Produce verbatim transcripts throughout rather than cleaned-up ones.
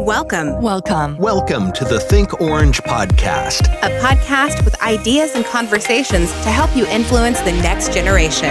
Welcome. Welcome. Welcome to the Think Orange podcast, a podcast with ideas and conversations to help you influence the next generation.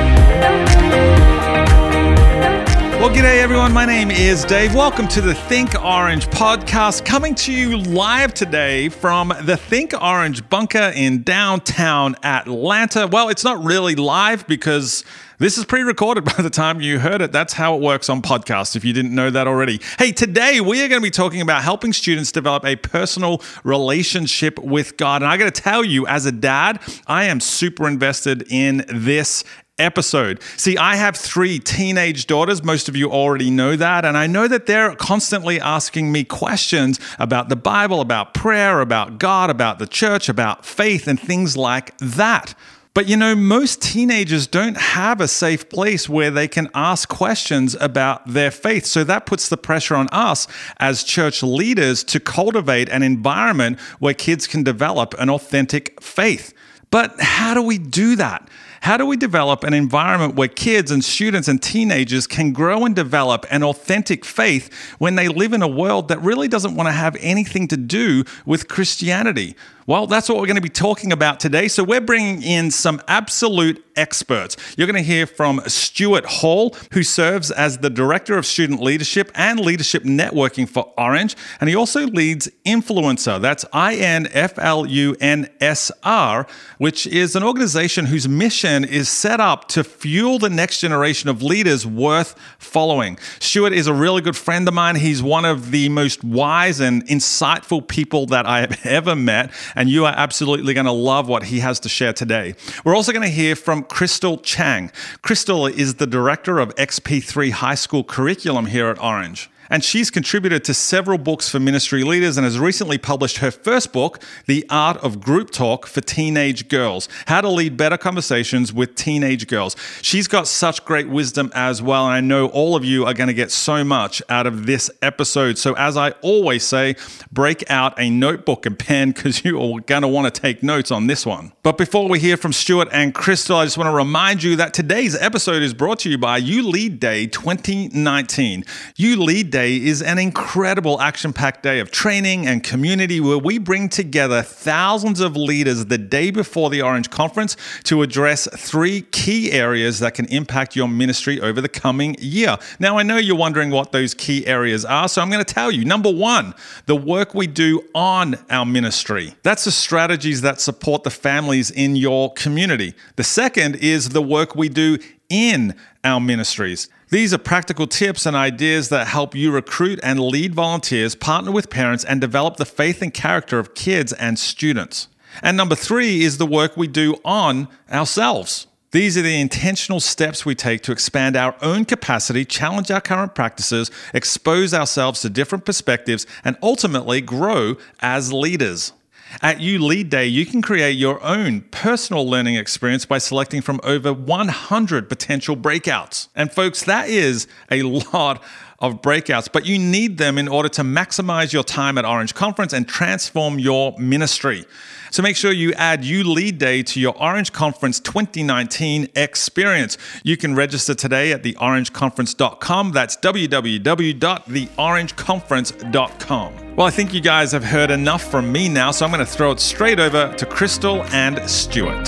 Well, g'day everyone. My name is Dave. Welcome to the Think Orange podcast, coming to you live today from the Think Orange bunker in downtown Atlanta. Well, it's not really live because this is pre-recorded by the time you heard it. That's how it works on podcasts, if you didn't know that already. Hey, today we are going to be talking about helping students develop a personal relationship with God. And I got to tell you, as a dad, I am super invested in this episode. See, I have three teenage daughters. Most of you already know that. And I know that they're constantly asking me questions about the Bible, about prayer, about God, about the church, about faith, and things like that. But you know, most teenagers don't have a safe place where they can ask questions about their faith. So that puts the pressure on us as church leaders to cultivate an environment where kids can develop an authentic faith. But how do we do that? How do we develop an environment where kids and students and teenagers can grow and develop an authentic faith when they live in a world that really doesn't want to have anything to do with Christianity? Well, that's what we're going to be talking about today. So we're bringing in some absolute experts. You're going to hear from Stuart Hall, who serves as the Director of Student Leadership and Leadership Networking for Orange. And he also leads Influensr. That's I N F L U N S R, which is an organization whose mission is set up to fuel the next generation of leaders worth following. Stuart is a really good friend of mine. He's one of the most wise and insightful people that I have ever met. And you are absolutely going to love what he has to share today. We're also going to hear from Crystal Chang. Crystal is the director of X P three High School Curriculum here at Orange. And she's contributed to several books for ministry leaders and has recently published her first book, The Art of Group Talk for Teenage Girls, How to Lead Better Conversations with Teenage Girls. She's got such great wisdom as well, and I know all of you are going to get so much out of this episode. So as I always say, break out a notebook and pen because you are going to want to take notes on this one. But before we hear from Stuart and Crystal, I just want to remind you that today's episode is brought to you by You Lead Day twenty nineteen. You Lead Day is an incredible action-packed day of training and community where we bring together thousands of leaders the day before the Orange Conference to address three key areas that can impact your ministry over the coming year. Now, I know you're wondering what those key areas are, so I'm going to tell you. Number one, the work we do on our ministry. That's the strategies that support the families in your community. The second is the work we do in our ministries. These are practical tips and ideas that help you recruit and lead volunteers, partner with parents, and develop the faith and character of kids and students. And number three is the work we do on ourselves. These are the intentional steps we take to expand our own capacity, challenge our current practices, expose ourselves to different perspectives, and ultimately grow as leaders. At You Lead Day, you can create your own personal learning experience by selecting from over one hundred potential breakouts. And folks, that is a lot of breakouts, but you need them in order to maximize your time at Orange Conference and transform your ministry. So make sure you add You Lead Day to your Orange Conference twenty nineteen experience. You can register today at the orange conference dot com. That's w w w dot the orange conference dot com. Well, I think you guys have heard enough from me now, so I'm going to throw it straight over to Crystal and Stuart.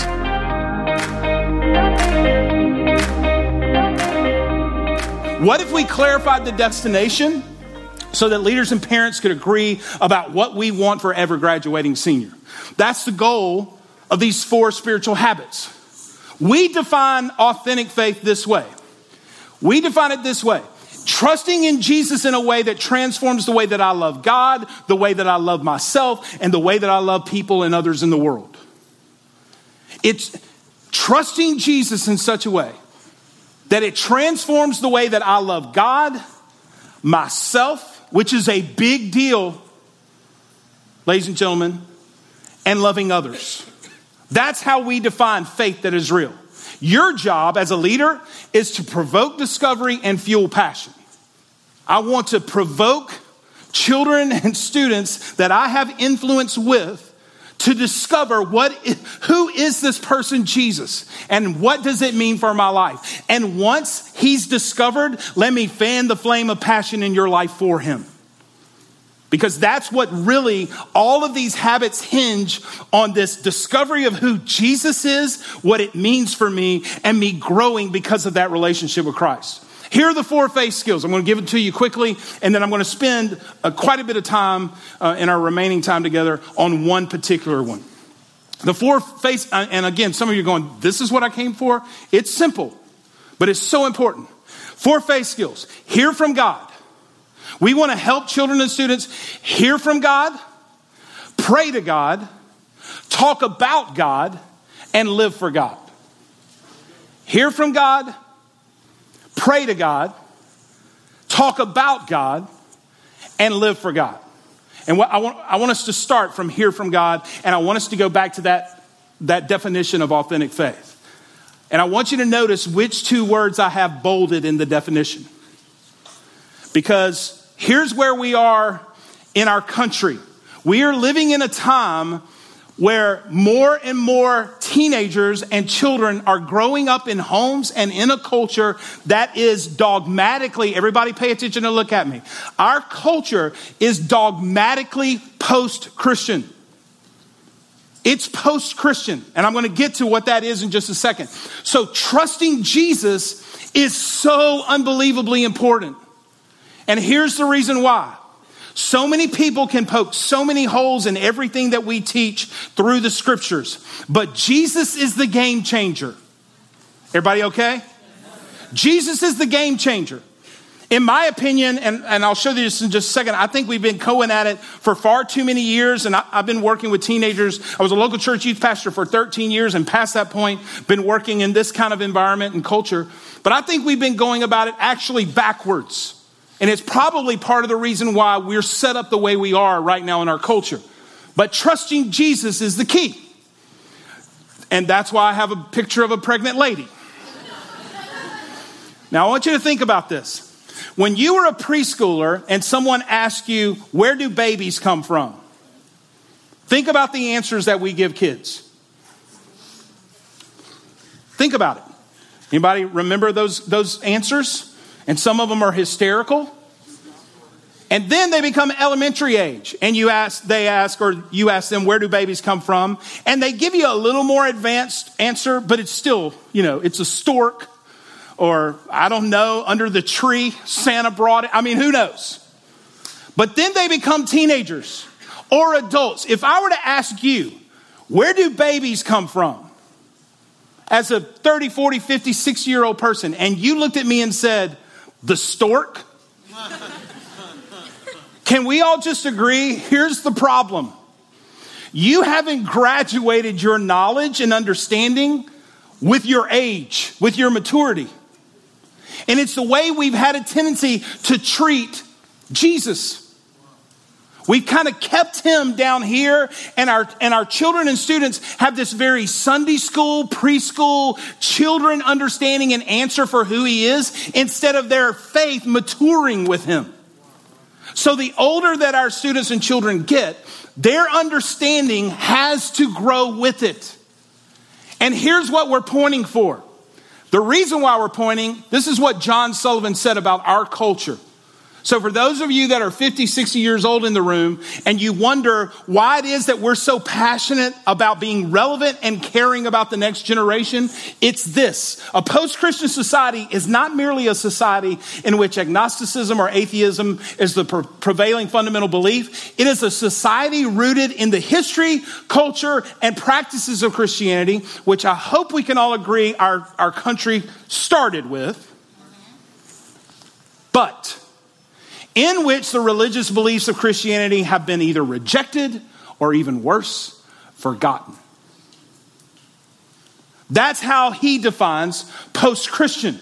What if we clarified the destination so that leaders and parents could agree about what we want for every graduating senior? That's the goal of these four spiritual habits. We define authentic faith this way. We define it this way. Trusting in Jesus in a way that transforms the way that I love God, the way that I love myself, and the way that I love people and others in the world. It's trusting Jesus in such a way that it transforms the way that I love God, myself, which is a big deal, ladies and gentlemen, and loving others. That's how we define faith that is real. Your job as a leader is to provoke discovery and fuel passion. I want to provoke children and students that I have influence with to discover what, who is this person, Jesus, and what does it mean for my life? And once he's discovered, let me fan the flame of passion in your life for him. Because that's what really, all of these habits hinge on this discovery of who Jesus is, what it means for me, and me growing because of that relationship with Christ. Here are the four faith skills. I'm going to give it to you quickly, and then I'm going to spend uh, quite a bit of time uh, in our remaining time together on one particular one. The four faith, uh, and again, some of you are going, this is what I came for? It's simple, but it's so important. Four faith skills. Hear from God. We want to help children and students hear from God, pray to God, talk about God, and live for God. Hear from God, pray to God, talk about God, and live for God. And what I want, I want us to start from hear from God, and I want us to go back to that, that definition of authentic faith. And I want you to notice which two words I have bolded in the definition. Because here's where we are in our country. We are living in a time where more and more teenagers and children are growing up in homes and in a culture that is dogmatically, everybody pay attention and look at me. Our culture is dogmatically post-Christian. It's post-Christian, and I'm going to get to what that is in just a second. So trusting Jesus is so unbelievably important. And here's the reason why. So many people can poke so many holes in everything that we teach through the scriptures. But Jesus is the game changer. Everybody okay? Jesus is the game changer. In my opinion, and, and I'll show you this in just a second, I think we've been going at it for far too many years. And I, I've been working with teenagers. I was a local church youth pastor for thirteen years. And past that point, been working in this kind of environment and culture. But I think we've been going about it actually backwards. And it's probably part of the reason why we're set up the way we are right now in our culture. But trusting Jesus is the key. And that's why I have a picture of a pregnant lady. Now, I want you to think about this. When you were a preschooler and someone asked you, where do babies come from? Think about the answers that we give kids. Think about it. Anybody remember those, those answers? And some of them are hysterical. And then they become elementary age. And you ask, they ask, or you ask them, where do babies come from? And they give you a little more advanced answer, but it's still, you know, it's a stork. Or, I don't know, under the tree, Santa brought it. I mean, who knows? But then they become teenagers or adults. If I were to ask you, where do babies come from? As a thirty, forty, fifty, sixty-year-old person, and you looked at me and said, the stork? Can we all just agree? Here's the problem. You haven't graduated your knowledge and understanding with your age, with your maturity. And it's the way we've had a tendency to treat Jesus. We've kind of kept him down here, and our and our children and students have this very Sunday school, preschool, children understanding and answer for who he is instead of their faith maturing with him. So the older that our students and children get, their understanding has to grow with it. And here's what we're pointing for. The reason why we're pointing, this is what John Sullivan said about our culture. So for those of you that are fifty, sixty years old in the room, and you wonder why it is that we're so passionate about being relevant and caring about the next generation, it's this. A post-Christian society is not merely a society in which agnosticism or atheism is the pre- prevailing fundamental belief. It is a society rooted in the history, culture, and practices of Christianity, which I hope we can all agree our, our country started with. But in which the religious beliefs of Christianity have been either rejected or even worse, forgotten. That's how he defines post-Christian.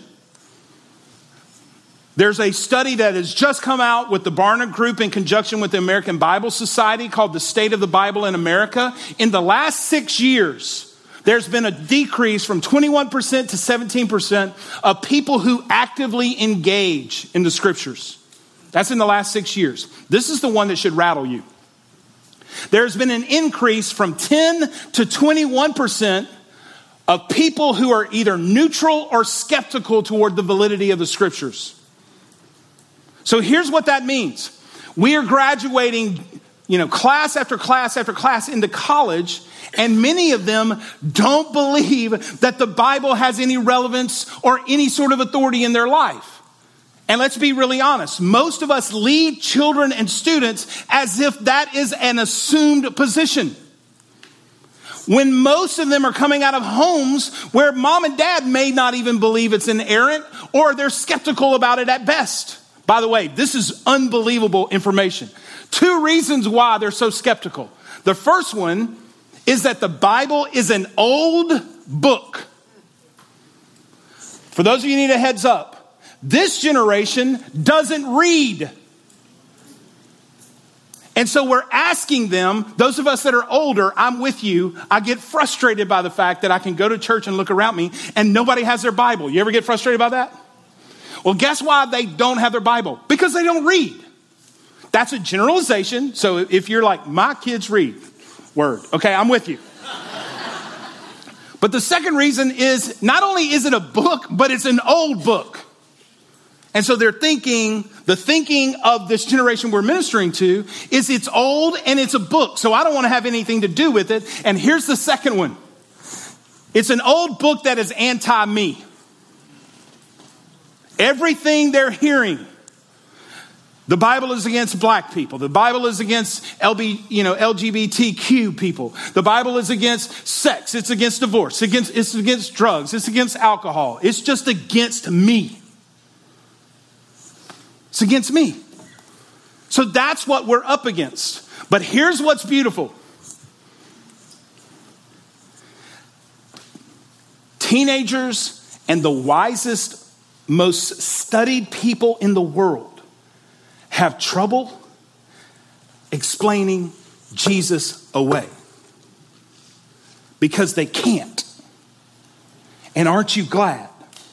There's a study that has just come out with the Barna Group in conjunction with the American Bible Society called The State of the Bible in America. In the last six years, there's been a decrease from twenty-one percent to seventeen percent of people who actively engage in the scriptures. That's in the last six years. This is the one that should rattle you. There's been an increase from ten to twenty-one percent of people who are either neutral or skeptical toward the validity of the scriptures. So here's what that means. We are graduating, you know, class after class after class into college, and many of them don't believe that the Bible has any relevance or any sort of authority in their life. And let's be really honest. Most of us lead children and students as if that is an assumed position, when most of them are coming out of homes where mom and dad may not even believe it's inerrant, or they're skeptical about it at best. By the way, this is unbelievable information. Two reasons why they're so skeptical. The first one is that the Bible is an old book. For those of you who need a heads up, this generation doesn't read. And so we're asking them, those of us that are older, I'm with you. I get frustrated by the fact that I can go to church and look around me and nobody has their Bible. You ever get frustrated by that? Well, guess why they don't have their Bible? Because they don't read. That's a generalization. So if you're like, my kids read, word. Okay, I'm with you. But the second reason is not only is it a book, but it's an old book. And so they're thinking, the thinking of this generation we're ministering to is it's old and it's a book. So I don't want to have anything to do with it. And here's the second one. It's an old book that is anti-me. Everything they're hearing, the Bible is against black people. The Bible is against L B, you know, L G B T Q people. The Bible is against sex. It's against divorce. It's against, it's against drugs. It's against alcohol. It's just against me. It's against me. So that's what we're up against. But here's what's beautiful. Teenagers and the wisest, most studied people in the world have trouble explaining Jesus away because they can't. And aren't you glad?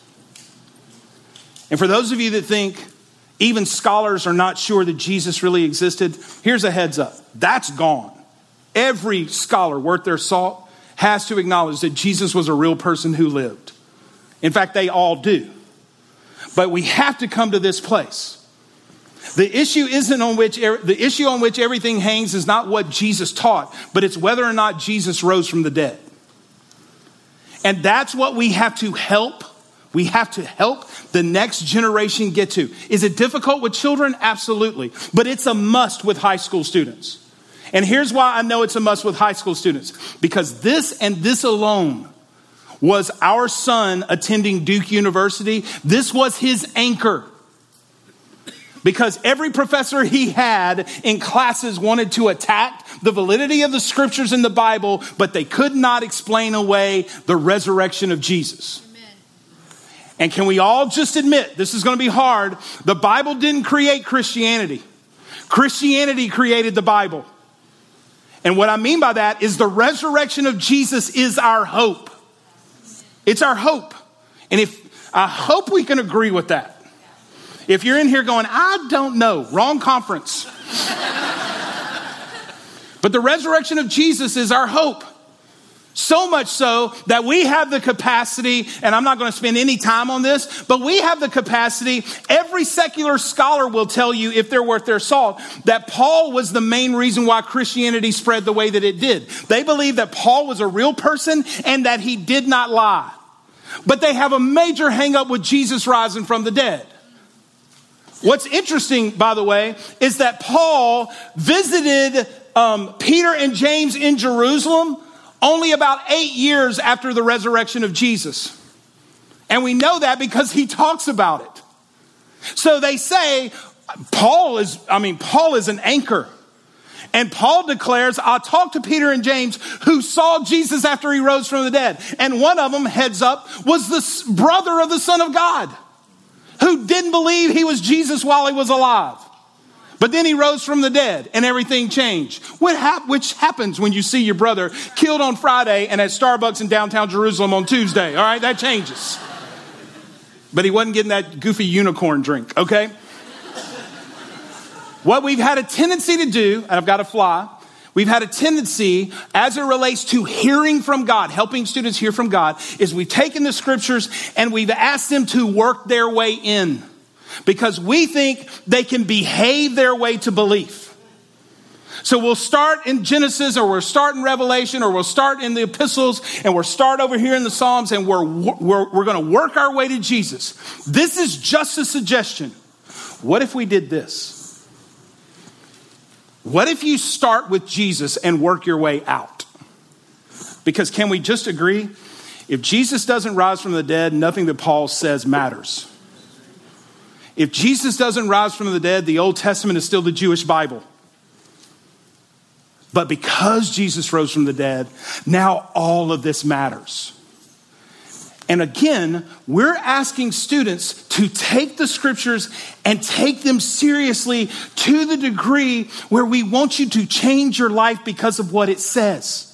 And for those of you that think even scholars are not sure that Jesus really existed, here's a heads up. That's gone. Every scholar worth their salt has to acknowledge that Jesus was a real person who lived. In fact, they all do. But we have to come to this place. The issue isn't on which the issue on which everything hangs is not what Jesus taught, but it's whether or not Jesus rose from the dead. And that's what we have to help. We have to help the next generation get to. Is it difficult with children? Absolutely. But it's a must with high school students. And here's why I know it's a must with high school students. Because this and this alone was our son attending Duke University. This was his anchor. Because every professor he had in classes wanted to attack the validity of the scriptures in the Bible, but they could not explain away the resurrection of Jesus. And can we all just admit, this is going to be hard, the Bible didn't create Christianity. Christianity created the Bible. And what I mean by that is the resurrection of Jesus is our hope. It's our hope. And if I hope we can agree with that. If you're in here going, I don't know, wrong conference. But the resurrection of Jesus is our hope. So much so that we have the capacity, and I'm not going to spend any time on this, but we have the capacity. Every secular scholar will tell you, if they're worth their salt, that Paul was the main reason why Christianity spread the way that it did. They believe that Paul was a real person and that he did not lie. But they have a major hang up with Jesus rising from the dead. What's interesting, by the way, is that Paul visited um, Peter and James in Jerusalem only about eight years after the resurrection of Jesus. And we know that because he talks about it. So they say, Paul is, I mean, Paul is an anchor. And Paul declares, I talked to Peter and James who saw Jesus after he rose from the dead. And one of them, heads up, was the brother of the Son of God who didn't believe he was Jesus while he was alive. But then he rose from the dead and everything changed. What hap- which happens when you see your brother killed on Friday and at Starbucks in downtown Jerusalem on Tuesday. All right, that changes. But he wasn't getting that goofy unicorn drink, okay? What we've had a tendency to do, and I've got to fly, we've had a tendency as it relates to hearing from God, helping students hear from God, is we've taken the scriptures and we've asked them to work their way in. because we think they can behave their way to belief. So we'll start in Genesis, or we'll start in Revelation, or we'll start in the epistles, and we'll start over here in the Psalms, and we're, we're, we're going to work our way to Jesus. This is just a suggestion. What if we did this? What if you start with Jesus and work your way out? Because can we just agree? If Jesus doesn't rise from the dead, nothing that Paul says matters. If Jesus doesn't rise from the dead, the Old Testament is still the Jewish Bible. But because Jesus rose from the dead, now all of this matters. And again, we're asking students to take the scriptures and take them seriously to the degree where we want you to change your life because of what it says.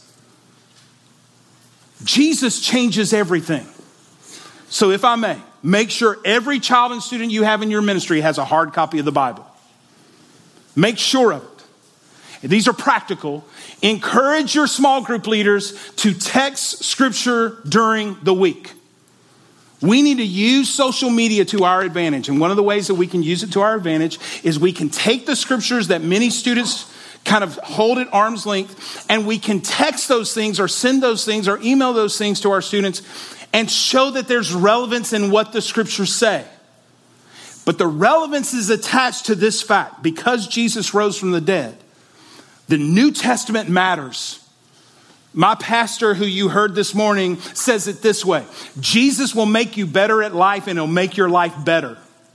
Jesus changes everything. So if I may, make sure every child and student you have in your ministry has a hard copy of the Bible. Make sure of it. These are practical. Encourage your small group leaders to text scripture during the week. We need to use social media to our advantage. And one of the ways that we can use it to our advantage is we can take the scriptures that many students kind of hold at arm's length, and we can text those things or send those things or email those things to our students and show that there's relevance in what the scriptures say. But the relevance is attached to this fact. Because Jesus rose from the dead, the New Testament matters. My pastor, who you heard this morning, says it this way: Jesus will make you better at life, and he'll make your life better.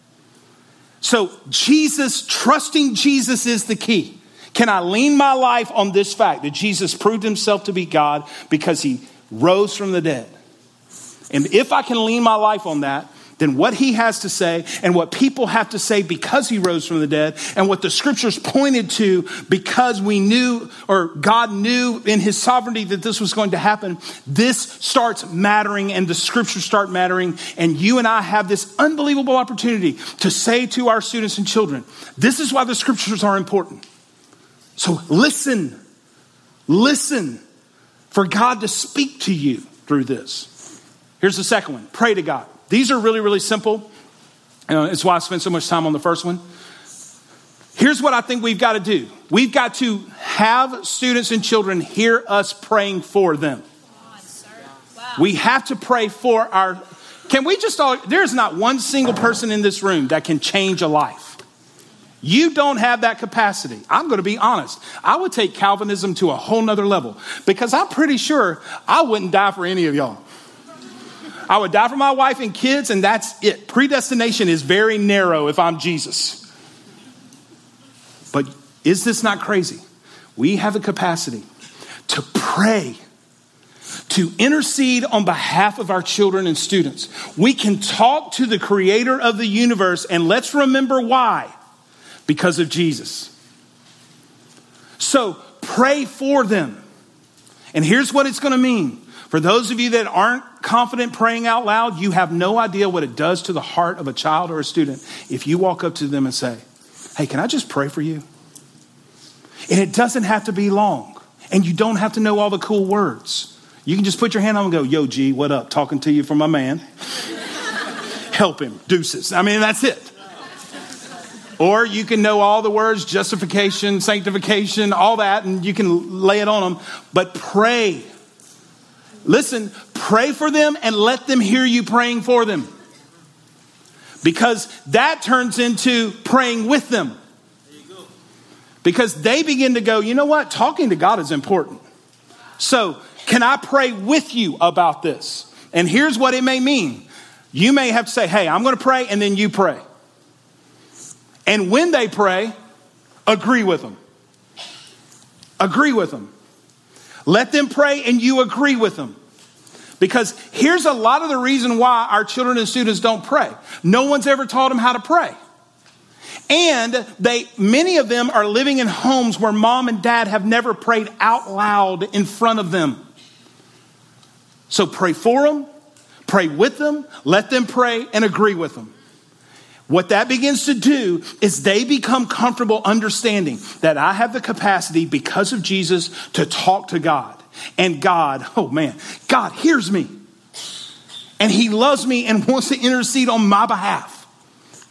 So Jesus, trusting Jesus is the key. Can I lean my life on this fact that Jesus proved himself to be God because he rose from the dead? And if I can lean my life on that, then what he has to say and what people have to say because he rose from the dead, and what the scriptures pointed to because we knew, or God knew in his sovereignty that this was going to happen, this starts mattering and the scriptures start mattering. And you and I have this unbelievable opportunity to say to our students and children, this is why the scriptures are important. So listen, listen for God to speak to you through this. Here's the second one. Pray to God. These are really, really simple. Uh, it's why I spent so much time on the first one. Here's what I think we've got to do. We've got to have students and children hear us praying for them. Wow. We have to pray for our... Can we just all... There's not one single person in this room that can change a life. You don't have that capacity. I'm going to be honest. I would take Calvinism to a whole nother level, because I'm pretty sure I wouldn't die for any of y'all. I would die for my wife and kids, and that's it. Predestination is very narrow if I'm Jesus. But is this not crazy? We have the capacity to pray, to intercede on behalf of our children and students. We can talk to the creator of the universe, and let's remember why. Because of Jesus. So pray for them. And here's what it's going to mean. For those of you that aren't confident praying out loud, you have no idea what it does to the heart of a child or a student if you walk up to them and say, hey, can I just pray for you? And it doesn't have to be long. And you don't have to know all the cool words. You can just put your hand on and go, yo, G, what up? Talking to you from my man. Help him. Deuces. I mean, that's it. Or you can know all the words, justification, sanctification, all that, and you can lay it on them. But pray. Listen, pray for them and let them hear you praying for them. Because that turns into praying with them. Because they begin to go, you know what? Talking to God is important. So can I pray with you about this? And here's what it may mean. You may have to say, hey, I'm going to pray, and then you pray. And when they pray, agree with them. Agree with them. Let them pray and you agree with them. Because here's a lot of the reason why our children and students don't pray. No one's ever taught them how to pray. And they, many of them are living in homes where mom and dad have never prayed out loud in front of them. So pray for them, pray with them, let them pray and agree with them. What that begins to do is they become comfortable understanding that I have the capacity because of Jesus to talk to God. And God, oh man, God hears me. And he loves me and wants to intercede on my behalf.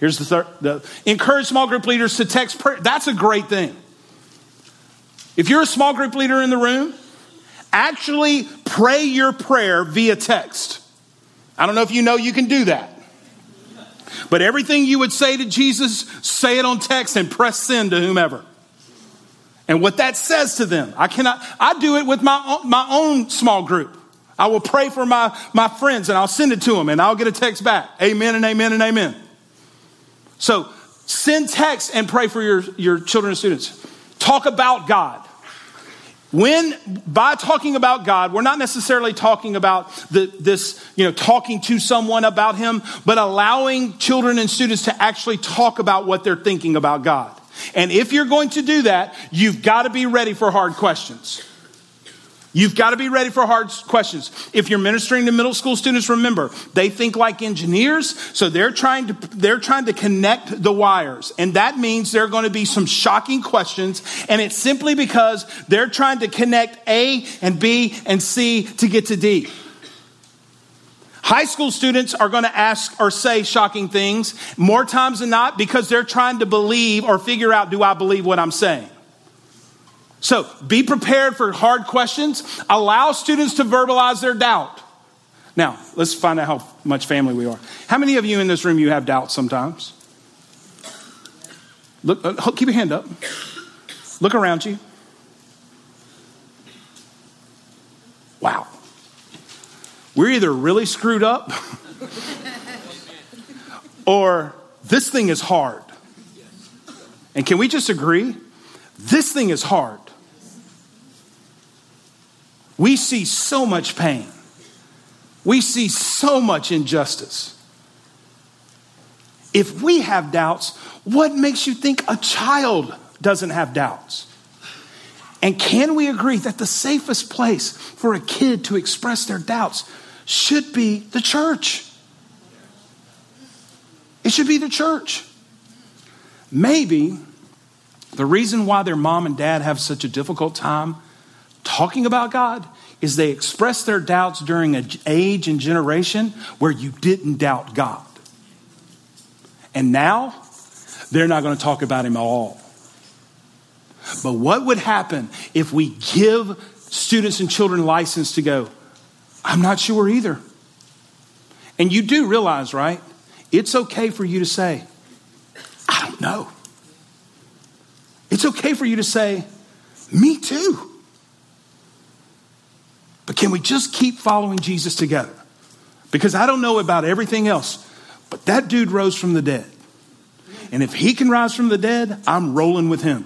Here's the third. The, encourage small group leaders to text prayer. That's a great thing. If you're a small group leader in the room, actually pray your prayer via text. I don't know if you know you can do that. But everything you would say to Jesus, say it on text and press send to whomever. And what that says to them, I cannot, I do it with my own, my own small group. I will pray for my, my friends and I'll send it to them and I'll get a text back. Amen and amen and amen. So send text and pray for your, your children and students. Talk about God. When, by talking about God, we're not necessarily talking about the, this, you know, talking to someone about him, but allowing children and students to actually talk about what they're thinking about God. And if you're going to do that, you've got to be ready for hard questions. You've got to be ready for hard questions. If you're ministering to middle school students, remember, they think like engineers, so they're trying to they're trying to connect the wires. And that means there are going to be some shocking questions, and it's simply because they're trying to connect A and B and C to get to D. High school students are going to ask or say shocking things more times than not because they're trying to believe or figure out, do I believe what I'm saying? So be prepared for hard questions. Allow students to verbalize their doubt. Now, let's find out how much family we are. How many of you in this room, you have doubts sometimes? Look, uh, keep your hand up. Look around you. Wow. We're either really screwed up or this thing is hard. And can we just agree? This thing is hard. We see so much pain. We see so much injustice. If we have doubts, what makes you think a child doesn't have doubts? And can we agree that the safest place for a kid to express their doubts should be the church? It should be the church. Maybe the reason why their mom and dad have such a difficult time talking about God is they express their doubts during an age and generation where you didn't doubt God. And now they're not going to talk about him at all. But what would happen if we give students and children license to go, I'm not sure either. And you do realize, right? It's okay for you to say, I don't know. It's okay for you to say, me too. But can we just keep following Jesus together? Because I don't know about everything else, but that dude rose from the dead. And if he can rise from the dead, I'm rolling with him.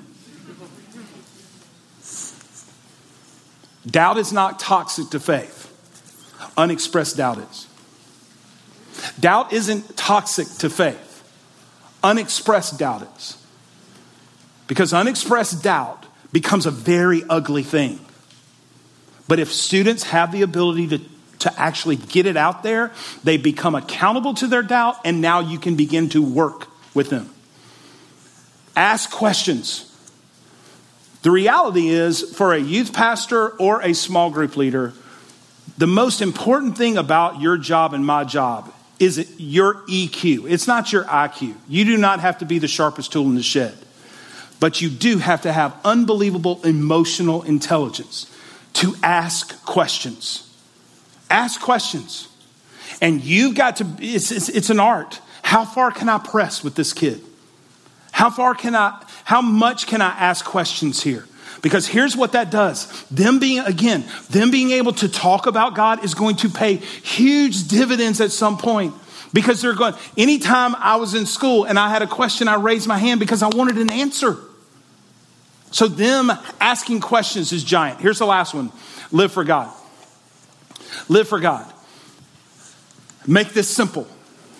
Doubt is not toxic to faith. Unexpressed doubt is. Doubt isn't toxic to faith. Unexpressed doubt is. Because unexpressed doubt becomes a very ugly thing. But if students have the ability to, to actually get it out there, they become accountable to their doubt, and now you can begin to work with them. Ask questions. The reality is, for a youth pastor or a small group leader, the most important thing about your job and my job is it your E Q. It's not your I Q. You do not have to be the sharpest tool in the shed. But you do have to have unbelievable emotional intelligence to ask questions. Ask questions. And you've got to, it's, it's, it's an art. How far can I press with this kid? How far can I, how much can I ask questions here? Because here's what that does. Them being, again, them being able to talk about God is going to pay huge dividends at some point. Because they're going, anytime I was in school and I had a question, I raised my hand because I wanted an answer. So them asking questions is giant. Here's the last one. Live for God. Live for God. Make this simple.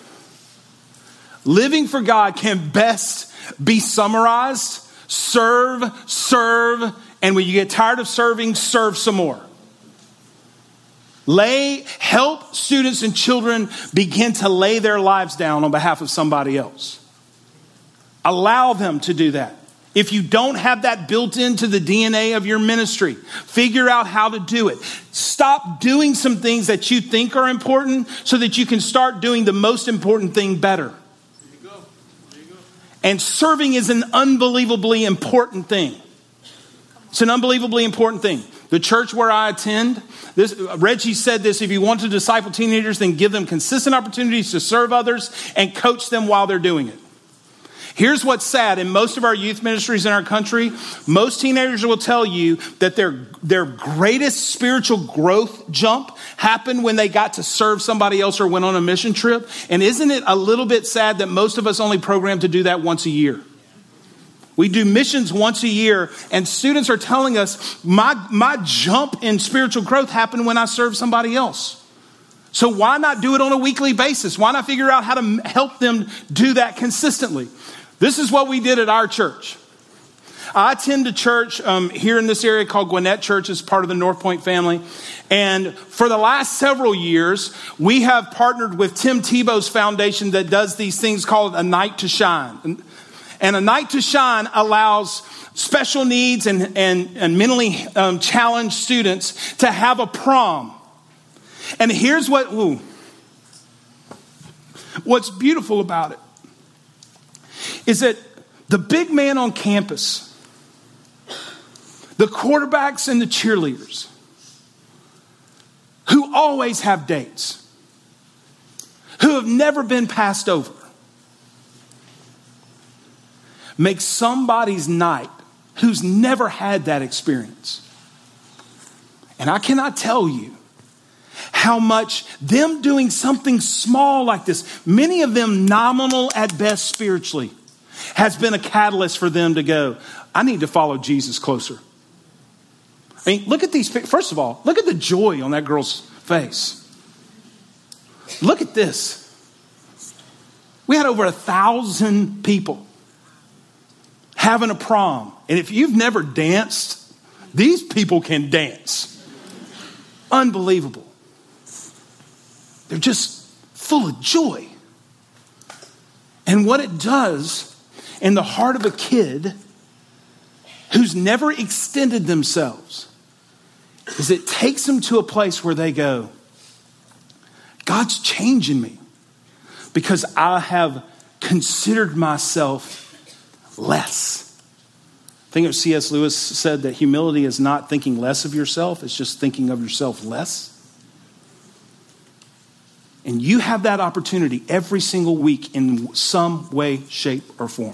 Living for God can best be summarized. Serve, serve, and when you get tired of serving, serve some more. Lay, help students and children begin to lay their lives down on behalf of somebody else. Allow them to do that. If you don't have that built into the D N A of your ministry, figure out how to do it. Stop doing some things that you think are important so that you can start doing the most important thing better. And serving is an unbelievably important thing. It's an unbelievably important thing. The church where I attend, this, Reggie said this, if you want to disciple teenagers, then give them consistent opportunities to serve others and coach them while they're doing it. Here's what's sad. In most of our youth ministries in our country, most teenagers will tell you that their, their greatest spiritual growth jump happened when they got to serve somebody else or went on a mission trip. And isn't it a little bit sad that most of us only program to do that once a year? We do missions once a year, and students are telling us, my, my jump in spiritual growth happened when I served somebody else. So why not do it on a weekly basis? Why not figure out how to help them do that consistently? This is what we did at our church. I attend a church um, here in this area called Gwinnett Church. It's part of the North Point family. And for the last several years, we have partnered with Tim Tebow's foundation that does these things called A Night to Shine. And, and A Night to Shine allows special needs and, and, and mentally um, challenged students to have a prom. And here's what, ooh, what's beautiful about it is that the big man on campus, the quarterbacks and the cheerleaders, who always have dates, who have never been passed over, make somebody's night who's never had that experience. And I cannot tell you how much them doing something small like this, many of them nominal at best spiritually, has been a catalyst for them to go, I need to follow Jesus closer. I mean, look at these. First of all, look at the joy on that girl's face. Look at this. We had over a thousand people having a prom. And if you've never danced, these people can dance. Unbelievable. They're just full of joy. And what it does in the heart of a kid who's never extended themselves is it takes them to a place where they go, God's changing me because I have considered myself less. I think it was C S Lewis said that humility is not thinking less of yourself, it's just thinking of yourself less. And you have that opportunity every single week in some way, shape, or form.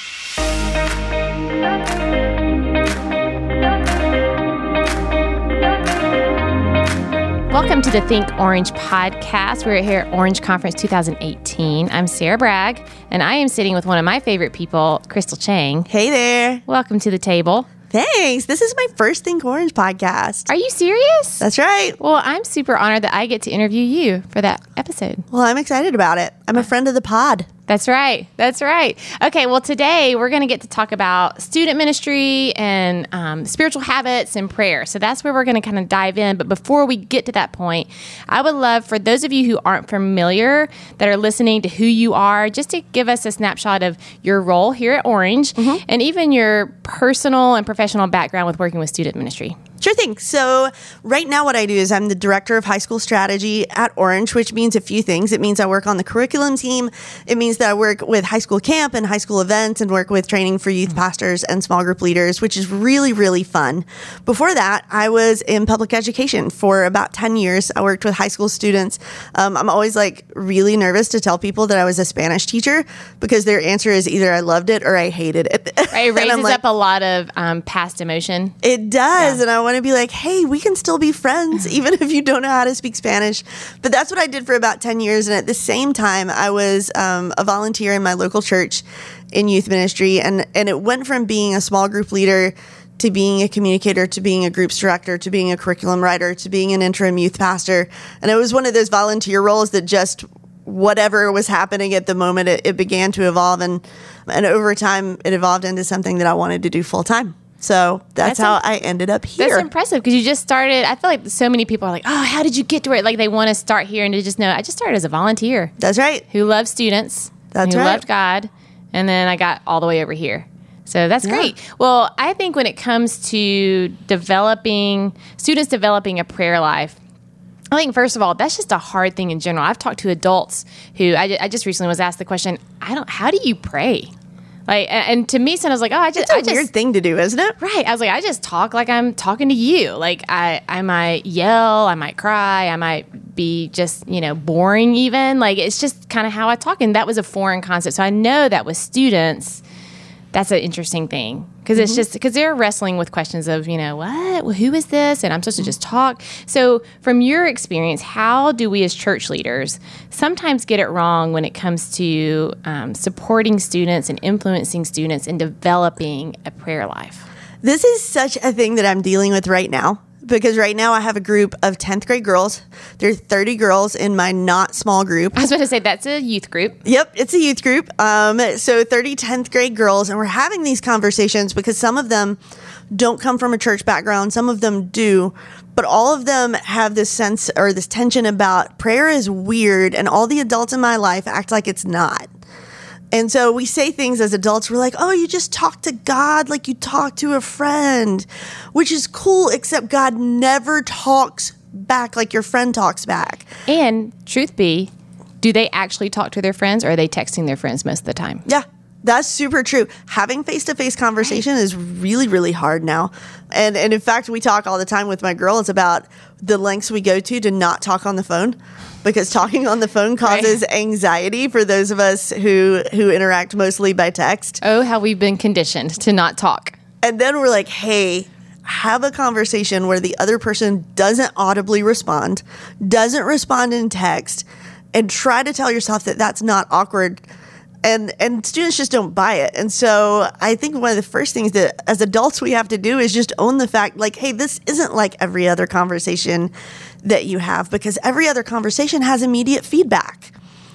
Welcome to the Think Orange podcast. We're here at Orange Conference twenty eighteen. I'm Sarah Bragg, and I am sitting with one of my favorite people, Crystal Chang. Hey there. Welcome to the table. Thanks. This is my first Think Orange podcast. Are you serious? That's right. Well, I'm super honored that I get to interview you for that episode. Well, I'm excited about it. I'm a friend of the pod. That's right. That's right. Okay, well, today we're going to get to talk about student ministry and um, spiritual habits and prayer. So that's where we're going to kind of dive in. But before we get to that point, I would love for those of you who aren't familiar that are listening to who you are, just to give us a snapshot of your role here at Orange mm-hmm. and even your personal and professional background with working with student ministry. Sure thing. So right now what I do is I'm the director of high school strategy at Orange, which means a few things. It means I work on the curriculum team. It means that I work with high school camp and high school events and work with training for youth pastors and small group leaders, which is really, really fun. Before that, I was in public education for about ten years. I worked with high school students. Um, I'm always like really nervous to tell people that I was a Spanish teacher because their answer is either I loved it or I hated it. Right, it raises like, up a lot of um, past emotion. It does. Yeah. And I want to be like, hey, we can still be friends even if you don't know how to speak Spanish. But that's what I did for about ten years. And at the same time, I was um, a volunteer in my local church in youth ministry. And, and it went from being a small group leader to being a communicator, to being a groups director, to being a curriculum writer, to being an interim youth pastor. And it was one of those volunteer roles that just whatever was happening at the moment, it, it began to evolve. And, and over time, it evolved into something that I wanted to do full time. So that's, that's how imp- I ended up here. That's impressive because you just started. I feel like so many people are like, oh, how did you get to it? Like they want to start here and to just know, I just started as a volunteer. That's right. Who loved students. That's who right. loved God. And then I got all the way over here. So that's yeah. great. Well, I think when it comes to developing, students developing a prayer life, I think, first of all, that's just a hard thing in general. I've talked to adults who, I, I just recently was asked the question, I don't, how do you pray? Like, and, and to me, so I was like, oh, I just, It's a I just, weird thing to do, isn't it? right. I was like, I just talk like I'm talking to you. Like I, I might yell, I might cry, I might be just, you know, boring even. Like it's just kind of how I talk. And that was a foreign concept. So I know that with students, that's an interesting thing. Because it's just, because they're wrestling with questions of, you know, what? Well, who is this? And I'm supposed to just talk. So from your experience, how do we as church leaders sometimes get it wrong when it comes to um, supporting students and influencing students in developing a prayer life? This is such a thing that I'm dealing with right now. Because right now I have a group of tenth grade girls. There are thirty girls in my not small group. I was about to say, that's a youth group. Yep, it's a youth group. Um, so thirty tenth grade girls. And we're having these conversations because some of them don't come from a church background. Some of them do. But all of them have this sense or this tension about prayer is weird. And all the adults in my life act like it's not. And so we say things as adults, we're like, oh, you just talk to God like you talk to a friend, which is cool, except God never talks back like your friend talks back. And truth be, do they actually talk to their friends or are they texting their friends most of the time? Yeah, that's super true. Having face-to-face conversation is really, really hard now. And, and in fact, we talk all the time with my girls about the lengths we go to to not talk on the phone. Because talking on the phone causes right. anxiety for those of us who who interact mostly by text. Oh, how we've been conditioned to not talk. And then we're like, hey, have a conversation where the other person doesn't audibly respond, doesn't respond in text, and try to tell yourself that that's not awkward. And and students just don't buy it. And so I think one of the first things that as adults we have to do is just own the fact, like, hey, this isn't like every other conversation that you have, because every other conversation has immediate feedback.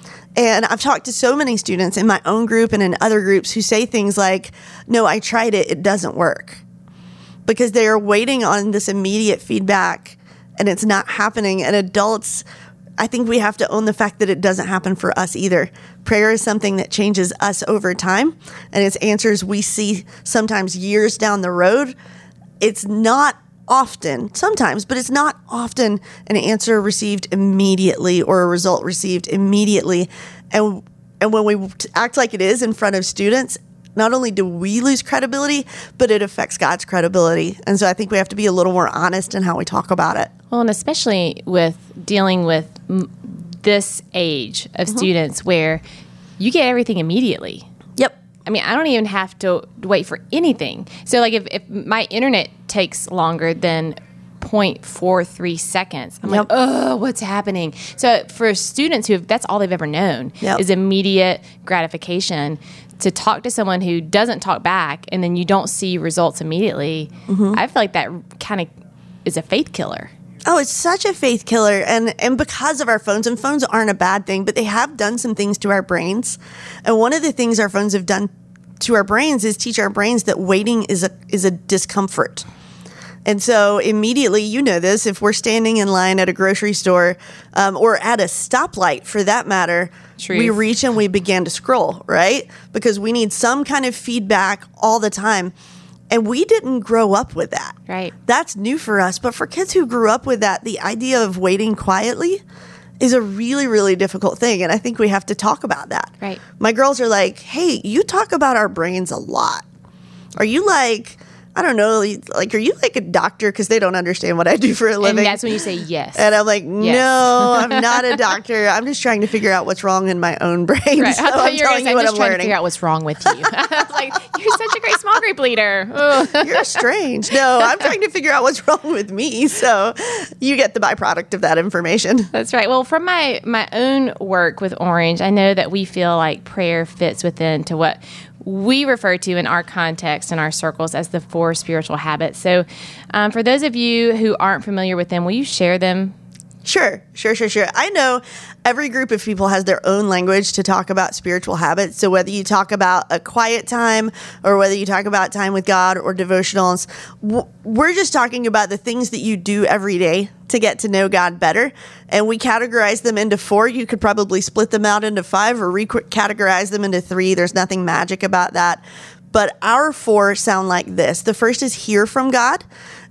And I've talked to so many students in my own group and in other groups who say things like, no, I tried it, it doesn't work. Because they are waiting on this immediate feedback and it's not happening. And adults, I think we have to own the fact that it doesn't happen for us either. Prayer is something that changes us over time, and it's answers we see sometimes years down the road. It's not often, sometimes, but it's not often an answer received immediately or a result received immediately. And and when we act like it is in front of students, not only do we lose credibility, but it affects God's credibility. And so I think we have to be a little more honest in how we talk about it. Well, and especially with dealing with m- this age of mm-hmm. students where you get everything immediately. Yep. I mean, I don't even have to wait for anything. So, like, if, if my internet takes longer than zero point four three seconds, I'm yep. like, oh, what's happening? So, for students who have, that's all they've ever known yep. is immediate gratification. To talk to someone who doesn't talk back and then you don't see results immediately, mm-hmm. I feel like that kind of is a faith killer. Oh, it's such a faith killer. And and because of our phones, and phones aren't a bad thing, but they have done some things to our brains. And one of the things our phones have done to our brains is teach our brains that waiting is a is a discomfort. And so immediately, you know this, if we're standing in line at a grocery store um, or at a stoplight for that matter, Truth. we reach and we begin to scroll, right? Because we need some kind of feedback all the time. And we didn't grow up with that. Right. That's new for us. But for kids who grew up with that, the idea of waiting quietly is a really, really difficult thing. And I think we have to talk about that. Right. My girls are like, hey, you talk about our brains a lot. Are you like... I don't know, like, are you like a doctor? Because they don't understand what I do for a living. And that's when you say yes. And I'm like, no, yes. I'm not a doctor. I'm just trying to figure out what's wrong in my own brain. Right. So I thought I'm you were telling saying, you what I'm just I'm trying learning. to figure out what's wrong with you. I was like, you're such a great small group leader. You're strange. No, I'm trying to figure out what's wrong with me. So you get the byproduct of that information. That's right. Well, from my, my own work with Orange, I know that we feel like prayer fits within to what we refer to in our context and our circles as the four spiritual habits. So um, for those of you who aren't familiar with them, will you share them? Sure, sure, sure, sure. I know every group of people has their own language to talk about spiritual habits. So whether you talk about a quiet time or whether you talk about time with God or devotionals, we're just talking about the things that you do every day to get to know God better. And we categorize them into four. You could probably split them out into five or re-categorize them into three. There's nothing magic about that. But our four sound like this. The first is hear from God.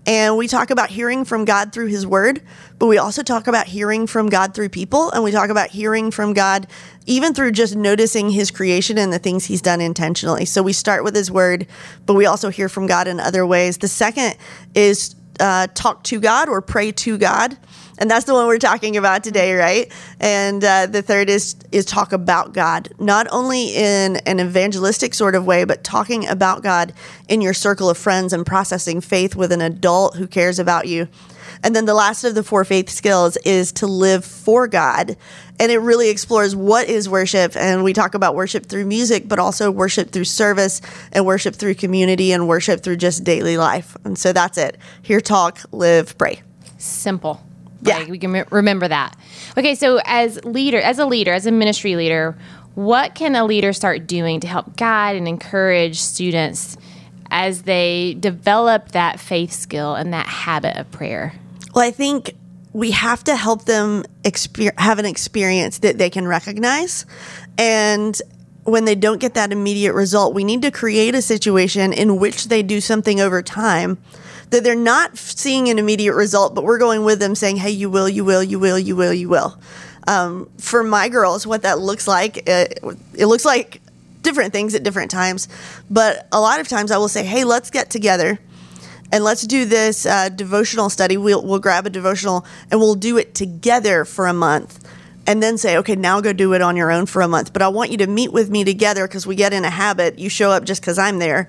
And we talk about hearing from God through his word, but we also talk about hearing from God through people. And we talk about hearing from God even through just noticing his creation and the things he's done intentionally. So we start with his word, but we also hear from God in other ways. The second is uh, talk to God or pray to God. And that's the one we're talking about today, right? And uh, the third is is talk about God, not only in an evangelistic sort of way, but talking about God in your circle of friends and processing faith with an adult who cares about you. And then the last of the four faith skills is to live for God. And it really explores what is worship. And we talk about worship through music, but also worship through service and worship through community and worship through just daily life. And so that's it. Hear, talk, live, pray. Simple. Yeah. Like, we can re- remember that. Okay, so as leader, as a leader, as a ministry leader, what can a leader start doing to help guide and encourage students as they develop that faith skill and that habit of prayer? Well, I think we have to help them exper- have an experience that they can recognize. And when they don't get that immediate result, we need to create a situation in which they do something over time that they're not seeing an immediate result, but we're going with them saying, hey, you will, you will, you will, you will, you will. Um, for my girls, what that looks like, it, it looks like different things at different times. But a lot of times I will say, hey, let's get together and let's do this uh, devotional study. We'll, we'll grab a devotional and we'll do it together for a month. And then say, okay, now go do it on your own for a month. But I want you to meet with me together because we get in a habit. You show up just because I'm there.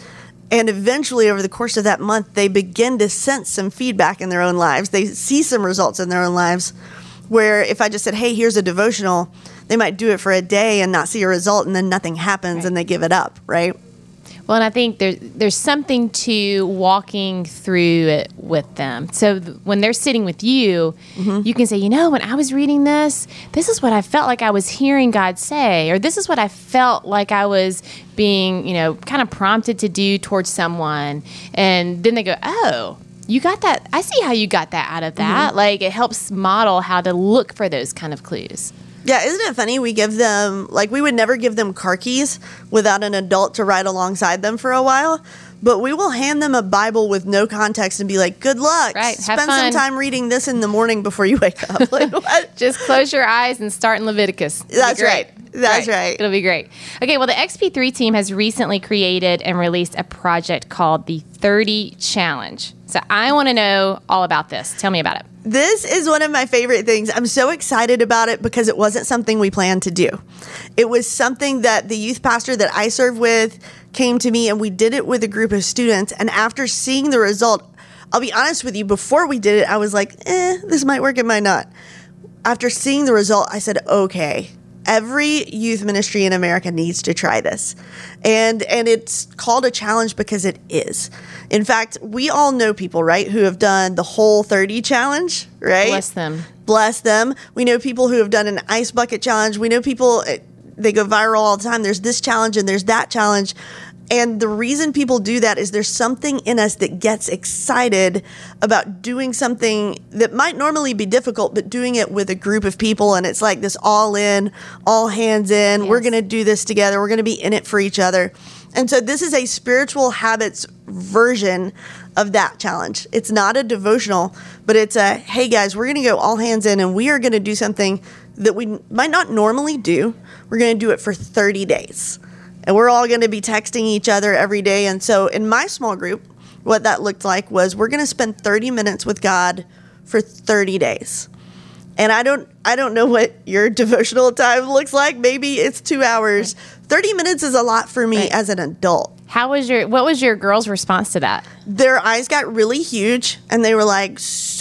And eventually, over the course of that month, they begin to sense some feedback in their own lives. They see some results in their own lives where if I just said, hey, here's a devotional, they might do it for a day and not see a result, and then nothing happens, right, and they give it up, right? Well, and I think there's there's something to walking through it with them. So th- when they're sitting with you, mm-hmm. you can say, you know, when I was reading this, this is what I felt like I was hearing God say, or this is what I felt like I was being, you know, kind of prompted to do towards someone. And then they go, oh, you got that. I see how you got that out of that. Mm-hmm. Like, it helps model how to look for those kind of clues. Yeah, isn't it funny? We give them, like, we would never give them car keys without an adult to ride alongside them for a while. But we will hand them a Bible with no context and be like, good luck. Right, Spend have fun. some time reading this in the morning before you wake up. Like, what? Just close your eyes and start in Leviticus. It'll That's right. That's right. right. It'll be great. Okay, well, the X P three team has recently created and released a project called the thirty Challenge. So I want to know all about this. Tell me about it. This is one of my favorite things. I'm so excited about it because it wasn't something we planned to do. It was something that the youth pastor that I serve with came to me, and we did it with a group of students. And after seeing the result, I'll be honest with you, before we did it, I was like, eh, this might work, it might not. After seeing the result, I said, okay, every youth ministry in America needs to try this. And and it's called a challenge because it is. In fact, we all know people, right, who have done the whole thirty challenge, right? Bless them. Bless them. We know people who have done an ice bucket challenge. We know people, they go viral all the time. There's this challenge and there's that challenge. And the reason people do that is there's something in us that gets excited about doing something that might normally be difficult, but doing it with a group of people. And it's like this all in, all hands in. Yes. We're going to do this together. We're going to be in it for each other. And so this is a spiritual habits version of that challenge. It's not a devotional, but it's a, hey guys, we're going to go all hands in and we are going to do something that we might not normally do. We're going to do it for thirty days. And we're all going to be texting each other every day. And so in my small group, what that looked like was we're going to spend thirty minutes with God for thirty days. And I don't I don't know what your devotional time looks like. Maybe it's two hours. thirty minutes is a lot for me right. as an adult. How was your what was your girls' response to that? Their eyes got really huge and they were like,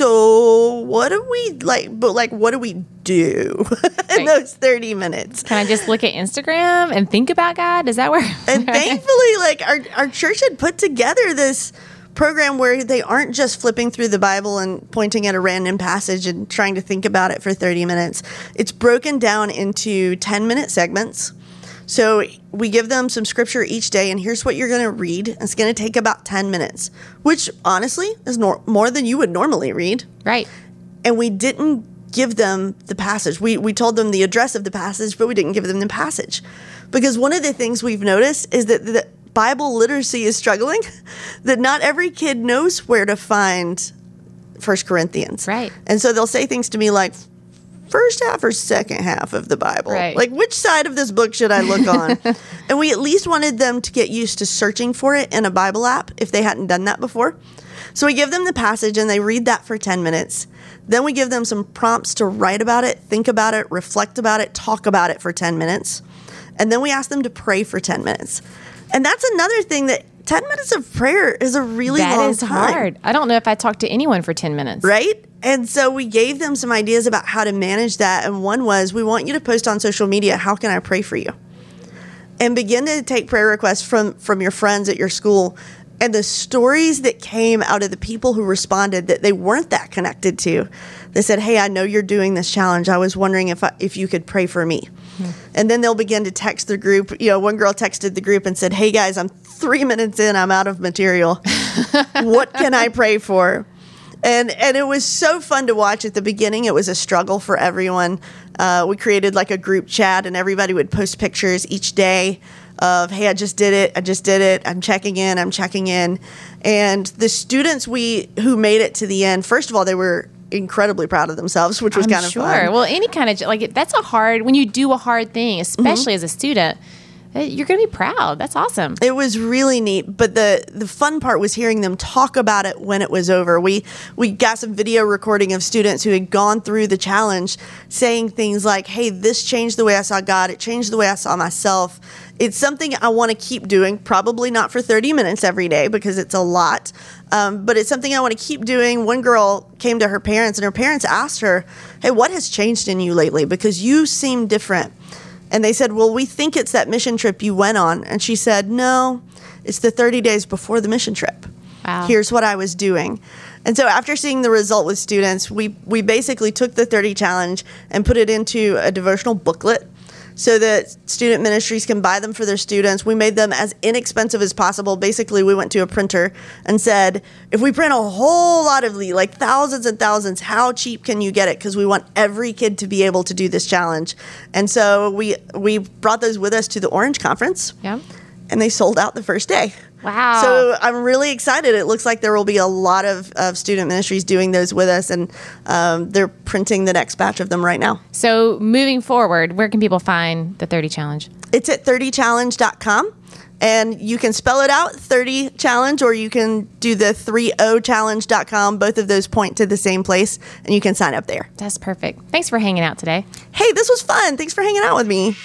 so what do we like but like what do we do in right. those thirty minutes? Can I just look at Instagram and think about God? Is that where And thankfully, like our our church had put together this program where they aren't just flipping through the Bible and pointing at a random passage and trying to think about it for thirty minutes. It's broken down into ten minute segments. So we give them some scripture each day, and here's what you're going to read. It's going to take about ten minutes, which honestly is nor- more than you would normally read. Right. And we didn't give them the passage. We we told them the address of the passage, but we didn't give them the passage. Because one of the things we've noticed is that the Bible literacy is struggling, that not every kid knows where to find First Corinthians. Right. And so they'll say things to me like, first half or second half of the Bible? Right. Like, which side of this book should I look on? And we at least wanted them to get used to searching for it in a Bible app if they hadn't done that before. So we give them the passage and they read that for ten minutes. Then we give them some prompts to write about it, think about it, reflect about it, talk about it for ten minutes. And then we ask them to pray for ten minutes. And that's another thing, that ten minutes of prayer is a really That long is time. hard. I don't know if I talked to anyone for ten minutes. Right? And so we gave them some ideas about how to manage that. And one was, we want you to post on social media, how can I pray for you? And begin to take prayer requests from, from your friends at your school. And the stories that came out of the people who responded that they weren't that connected to, they said, hey, I know you're doing this challenge. I was wondering if I, if you could pray for me. Mm-hmm. And then they'll begin to text the group. You know, one girl texted the group and said, hey, guys, I'm three minutes in. I'm out of material. What can I pray for? And and it was so fun to watch. At the beginning, it was a struggle for everyone. Uh, we created like a group chat, and everybody would post pictures each day of, hey, I just did it. I just did it. I'm checking in. I'm checking in. And the students we who made it to the end, first of all, they were incredibly proud of themselves, which was I'm kind of sure. fun. Well, any kind of, like, that's a hard, when you do a hard thing, especially mm-hmm. as a student, you're going to be proud. That's awesome. It was really neat. But the, the fun part was hearing them talk about it when it was over. We we got some video recording of students who had gone through the challenge saying things like, hey, this changed the way I saw God. It changed the way I saw myself. It's something I want to keep doing, probably not for thirty minutes every day because it's a lot. Um, but it's something I want to keep doing. One girl came to her parents and her parents asked her, hey, what has changed in you lately? Because you seem different. And they said, well, we think it's that mission trip you went on. And she said, no, it's the thirty days before the mission trip. Wow. Here's what I was doing. And so after seeing the result with students, we, we basically took the thirty challenge and put it into a devotional booklet so that student ministries can buy them for their students. We made them as inexpensive as possible. Basically, we went to a printer and said, if we print a whole lot of these, like thousands and thousands, how cheap can you get it? Because we want every kid to be able to do this challenge. And so we we brought those with us to the Orange Conference. Yeah. And they sold out the first day. Wow. So I'm really excited. It looks like there will be a lot of, of student ministries doing those with us, and um, they're printing the next batch of them right now. So moving forward, where can people find the thirty challenge? It's at thirty challenge dot com, and you can spell it out, thirty challenge, or you can do the thirty challenge dot com. Both of those point to the same place, and you can sign up there. That's perfect. Thanks for hanging out today. Hey, this was fun. Thanks for hanging out with me.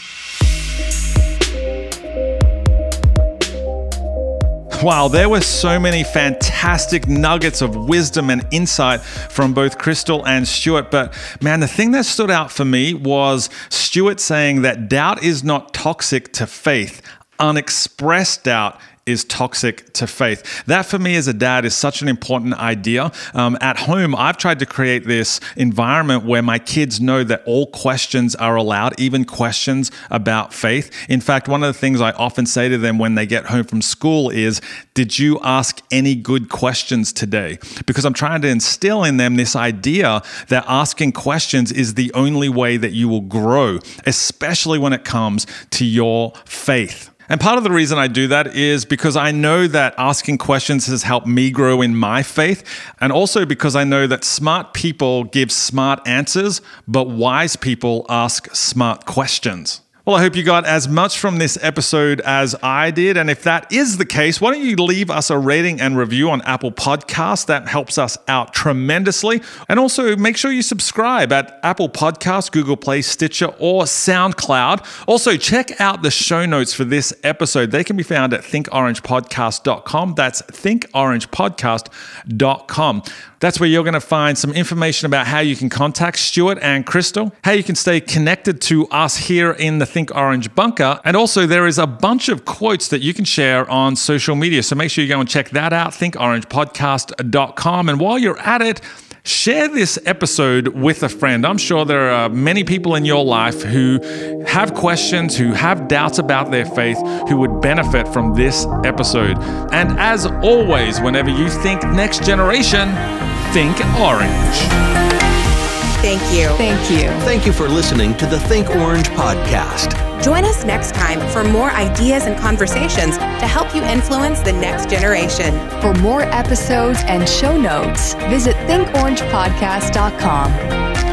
Wow, there were so many fantastic nuggets of wisdom and insight from both Crystal and Stuart. But man, the thing that stood out for me was Stuart saying that doubt is not toxic to faith. Unexpressed doubt is toxic to faith. That for me as a dad is such an important idea. Um, at home, I've tried to create this environment where my kids know that all questions are allowed, even questions about faith. In fact, one of the things I often say to them when they get home from school is, did you ask any good questions today? Because I'm trying to instill in them this idea that asking questions is the only way that you will grow, especially when it comes to your faith. And part of the reason I do that is because I know that asking questions has helped me grow in my faith, and also because I know that smart people give smart answers, but wise people ask smart questions. Well, I hope you got as much from this episode as I did. And if that is the case, why don't you leave us a rating and review on Apple Podcasts? That helps us out tremendously. And also make sure you subscribe at Apple Podcasts, Google Play, Stitcher, or SoundCloud. Also, check out the show notes for this episode. They can be found at think orange podcast dot com. That's think orange podcast dot com. That's where you're going to find some information about how you can contact Stuart and Crystal, how you can stay connected to us here in the Think Orange Bunker. And also there is a bunch of quotes that you can share on social media. So make sure you go and check that out, think orange podcast dot com. And while you're at it, share this episode with a friend. I'm sure there are many people in your life who have questions, who have doubts about their faith, who would benefit from this episode. And as always, whenever you think next generation, think orange. Thank you. Thank you. Thank you for listening to the Think Orange podcast. Join us next time for more ideas and conversations to help you influence the next generation. For more episodes and show notes, visit think orange podcast dot com.